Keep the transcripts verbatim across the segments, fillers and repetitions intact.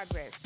progress.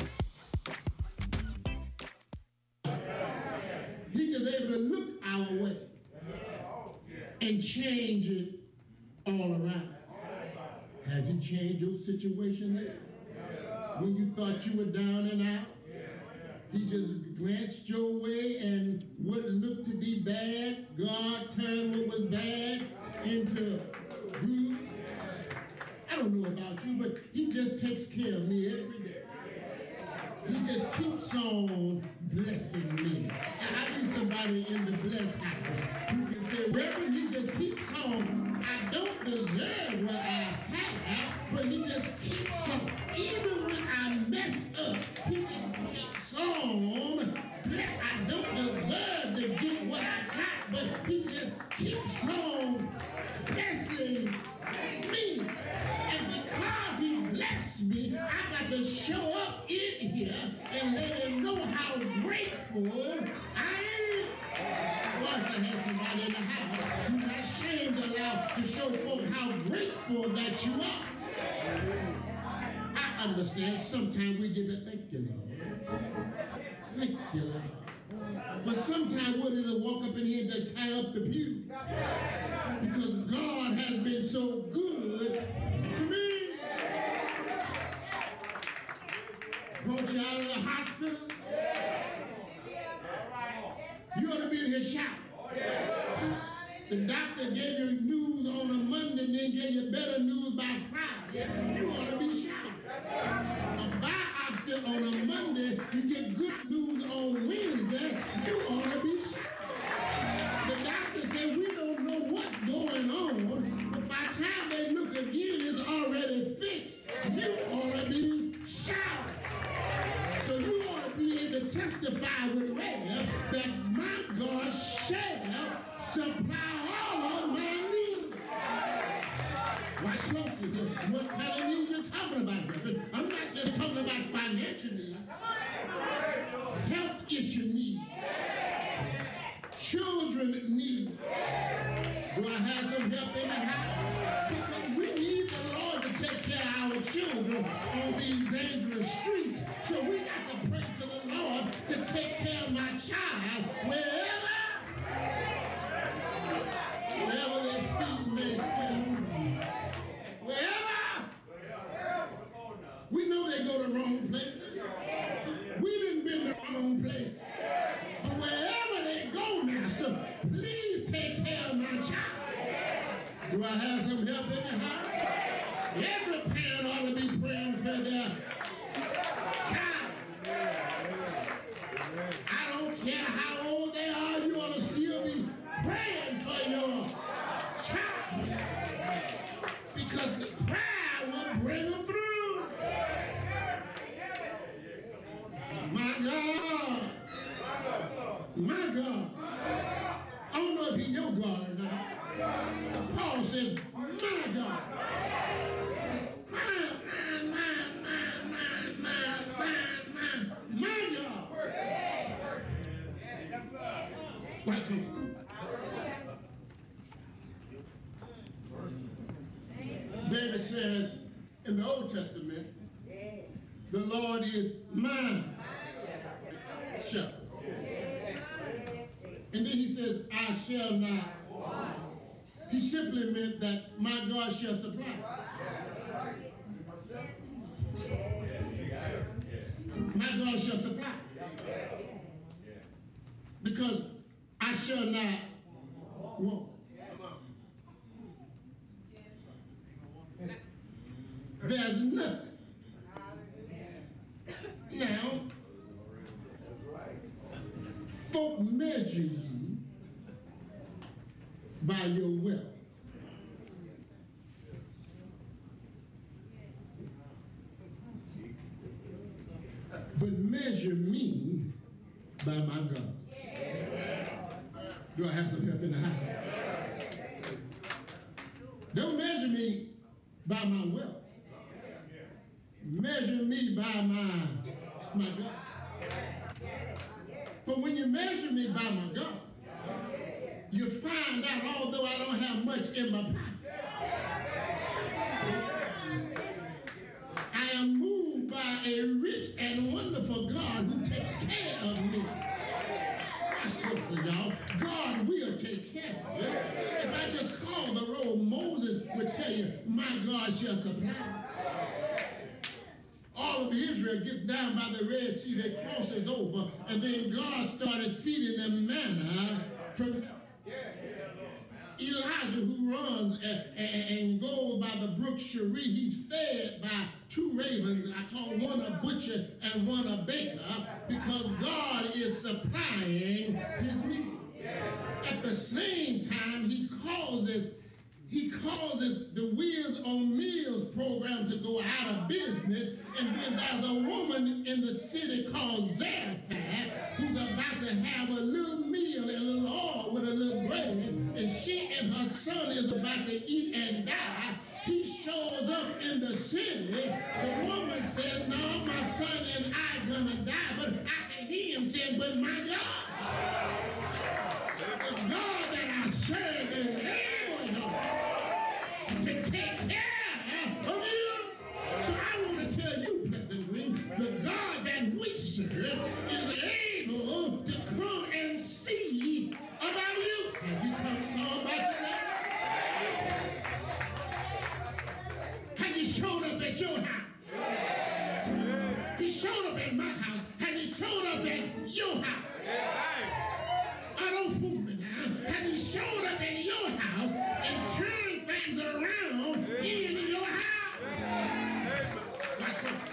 He's just able to look our way and change it all around. Has he changed your situation lately? When you thought you were down and out, he just glanced your way, and what looked to be bad, God turned what was bad into good. I don't know about you, but he just takes care of me every day. He just keeps on blessing me. And I need somebody in the blessed house who can say, Reverend, he just keeps on. I don't deserve what I have, but he just keeps on. Even when I mess up, he just keeps on. I don't deserve to get what I got, but he just keeps on blessing me. And because he blessed me, I got to show up in here and let him know how grateful I am. Once I have somebody in the house, you're not ashamed to allow to show folks how grateful that you are. I understand sometimes we get to thank you, Lord. Thank you, Lord. But sometimes what is to walk up in here and just tie up the pew? Because God has been so good to me. Brought you out of the hospital. You ought to be in here shouting. The doctor gave you news on a Monday and then gave you better news by Friday. You ought to be shouting. A biopsy on a Monday, you get good news on Wednesday, you ought to be shouting. The doctor said, we don't know what's going on, but by the time they look again, it's already fixed. You ought to be shouting. So you ought to be able to testify with Rev that my God shall supply all of my needs. Watch closely here. What kind of needs you're talking about, Reverend? I'm not just talking about financial needs. Health issue needs. Children need. Do I have some help in the house? Because we need the Lord to take care of our children on these dangerous streets. So we got to pray to the Lord to take care of my child wherever, wherever their feet may stand. Wherever. We know they go to wrong places. We didn't been to the wrong place. But wherever they go, Master, please take care of my child. Do I have some help in the house? Every parent ought to be praying for their child. I don't care how old they are, you ought to still be praying for your child. Because the prayer will bring them through. My God. My God. I don't know if he your God or not. Paul says, my God. My, my, my, my, my, my, my, my, my God. Right comes. David says in the Old Testament, the Lord is my shepherd. And then he says, I shall not want. He simply meant that my God shall supply. My God shall supply. Because I shall not want. There's nothing. Now, folk measure you by your wealth. But measure me by my God. Do I have some help in the house? Don't measure me by my wealth. Measure me by my, my God. But when you measure me by my God, you find out although I don't have much in my pocket, I am moved by a rich wonderful God who takes care of me. Watch this, y'all. God will take care of you. If I just call the roll, Moses would tell you, my God shall supply. All of Israel gets down by the Red Sea, they crosses over, and then God started feeding them manna from heaven. Elijah, who runs and, and, and goes by the brook Cherie, he's fed by two ravens. I call one a butcher and one a baker, because God is supplying his need. At the same time, he causes He causes the Wheels on Meals program to go out of business, and then there's a woman in the city called Zarephath who's about to have a little meal and a little oil with a little bread, and she and her son is about to eat and die. He shows up in the city. The woman says, no, my son and I gonna die, but I can hear him saying, but my God, the God that I serve is able to take care of you. So I want to tell you, Pleasant Green, the God that we serve is able to come and see about you. Has he come saw about you now? Has he showed up at your house? He showed up at my house. Has he showed up at your house? I don't fool me now. Has he showed up at your house and turned things around in your house? Watch this.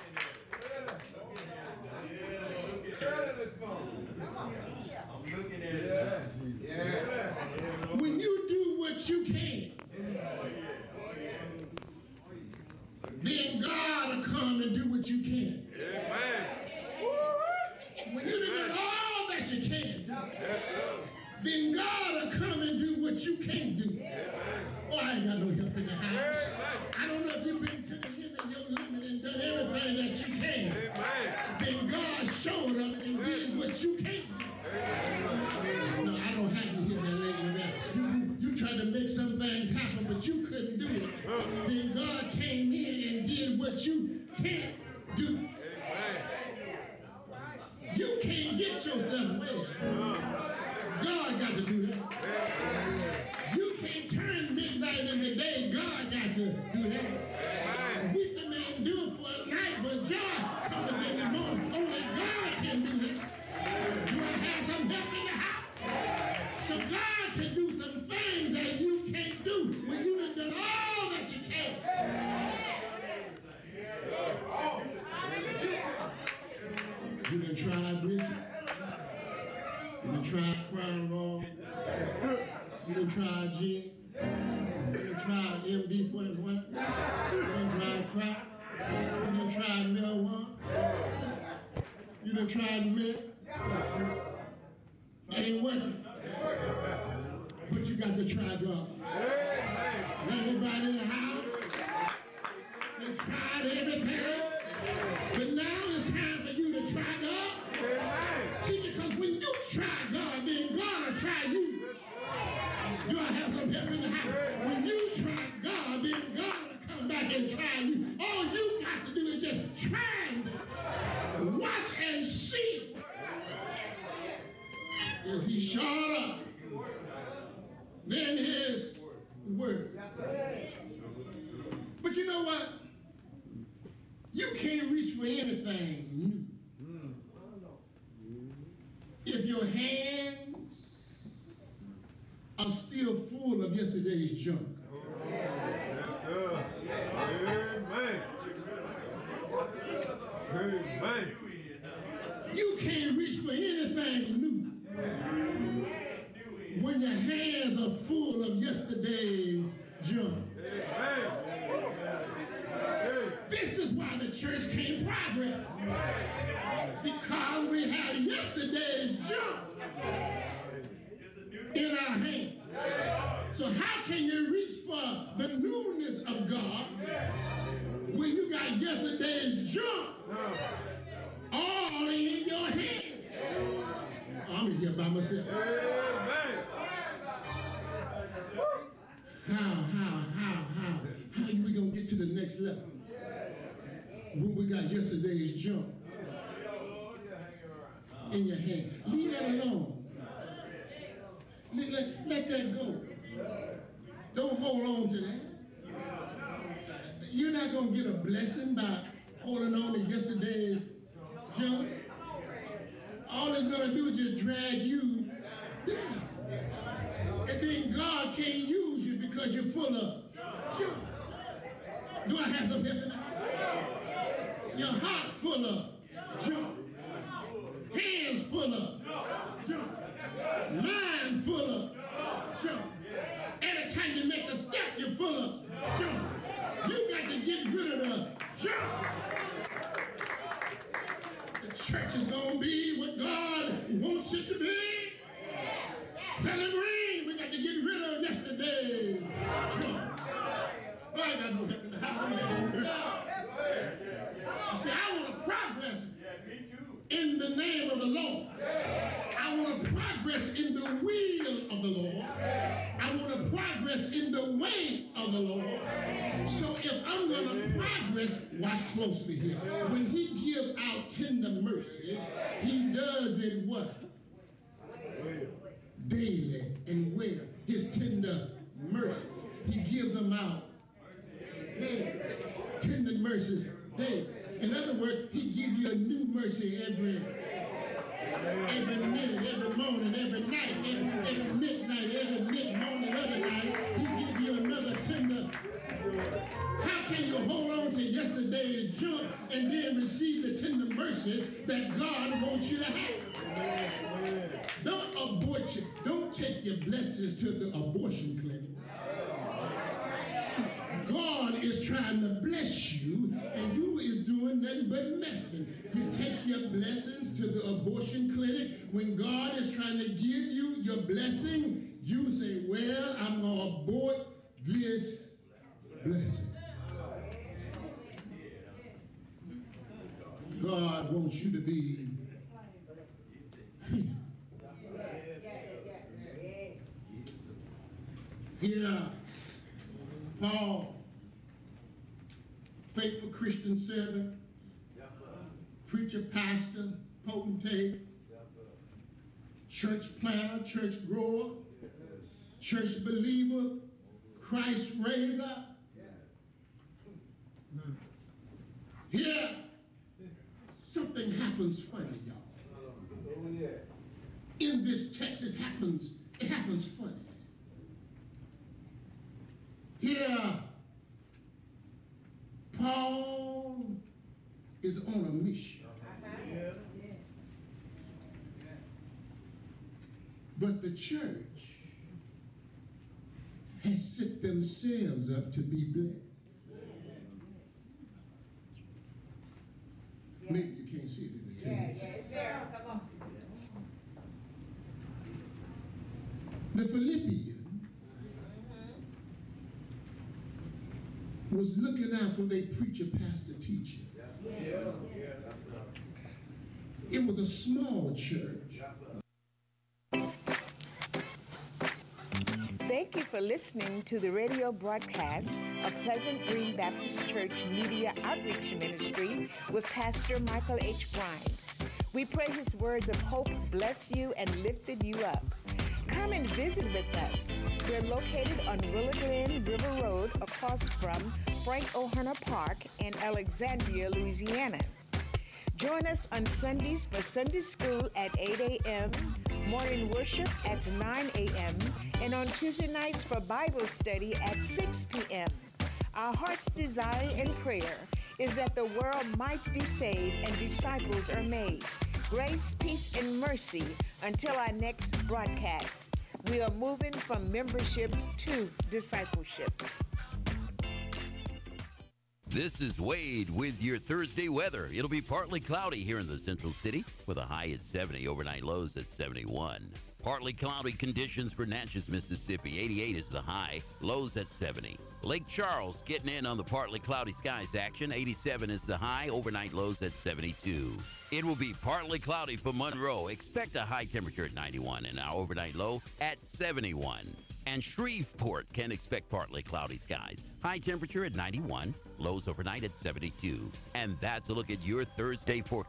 When you do what you can, then God will come and do what you can. When you do all that you can, then God will come and do what you can't do. Oh, I ain't got no help in the house. I don't know if you've been to the limit of your limit and done everything that you can. Then God showed up and did what you can't do. No, I don't have to hear that lately. That you, you tried to make some things happen, but you couldn't do it. Then God came in and did what you can't do. You can't get yourself well. God got to do that. You can't turn midnight in the day. God got to do that. Weeping may do it for a night, but joy comes in the morning. Only God can do that. You want to have some help in the house? So God can do some things that you can't do when you have done all that you can. You done tried Bridget? You done tried Crown Roll? You done tried G? You done tried M D forty-one? You done tried crack? You done tried marijuana? You done tried mint? It ain't working. But you got to try God. Everybody in the house, they tried everything. But now it's time for you to try God. See, because when you try God, then God will try you. You ought to have some help in the house. When you try God, then God will come back and try you. All you got to do is just try him. Watch and see. If he showed up, then his word. But you know what? You can't reach for anything new if your hands are still full of yesterday's junk. Yes, sir. Amen. Amen. You can't reach for anything new when your hands are full of yesterday's junk. Amen. This is why the church can't progress. Because we have yesterday's junk in our hands. So how can you reach for the newness of God when you got yesterday's junk all in your hand? I'm here by myself. How, how, how, how? How are we going to get to the next level when we got yesterday's junk in your hand. Leave that alone. Let, let, let that go. Don't hold on to that. You're not going to get a blessing by holding on to yesterday's junk. All it's going to do is just drag you down. And then God can't use you because you're full of junk. Do I have some help in the house? Your heart full of junk. Hands full of junk. Mind full of junk. Every time you make a step, you're full of junk. You got to get rid of the junk. The church is going to be what God wants it to be. Pellegrin, we got to get rid of yesterday's junk. Oh, I got no help in the house. You see, I want to progress in the name of the Lord. I want to progress in the will of the Lord. I want to progress in the way of the Lord. So if I'm going to progress, watch closely here. When he gives out tender mercies, he does it what? Daily and well. His tender mercies. He gives them out daily. Tender mercies daily. In other words, he gives you a new mercy every every minute, every morning, every night, every, every midnight, every mid morning, other night. He gives you another tender. How can you hold on to yesterday's junk and then receive the tender mercies that God wants you to have? Don't abort you. Don't take your blessings to the abortion clinic. God is trying to bless you, and you is doing nothing but messing. You take your blessings to the abortion clinic. When God is trying to give you your blessing, you say, well, I'm going to abort this blessing. God wants you to be free. Here, Paul, faithful Christian servant, preacher, pastor, potentate, church planter, church grower, church believer, Christ raiser. Here, something happens funny, y'all. In this text, it happens, it happens funny. Here, Paul is on a mission. But the church has set themselves up to be blessed. Maybe you can't see it in the text. Yes, sir. Come on. The Philippians was looking out for their preacher, pastor, teacher. It was a small church. Thank you for listening to the radio broadcast of Pleasant Green Baptist Church Media Outreach Ministry with Pastor Michael H. Grimes. We pray his words of hope bless you and lifted you up. Come and visit with us. We're located on Willow Glen River Road across from Frank O'Hara Park in Alexandria, Louisiana. Join us on Sundays for Sunday school at eight a.m., morning worship at nine a.m., and on Tuesday nights for Bible study at six p.m. Our heart's desire and prayer is that the world might be saved and disciples are made. Grace, peace, and mercy until our next broadcast. We are moving from membership to discipleship. This is Wade with your Thursday weather. It'll be partly cloudy here in the Central City with a high at seventy, overnight lows at seventy-one. Partly cloudy conditions for Natchez, Mississippi. eighty-eight is the high, lows at seventy. Lake Charles getting in on the partly cloudy skies action. eighty-seven is the high, overnight lows at seventy-two. It will be partly cloudy for Monroe. Expect a high temperature at ninety-one and our overnight low at seventy-one. And Shreveport can expect partly cloudy skies. High temperature at ninety-one, lows overnight at seventy-two. And that's a look at your Thursday forecast.